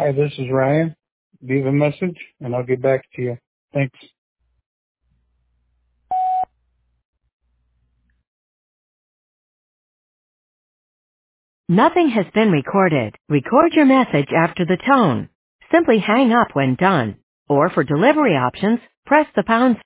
Hi, this is Ryan. Leave a message and I'll get back to you. Thanks. Nothing has been recorded. Record your message after the tone. Simply hang up when done. Or for delivery options, press the pound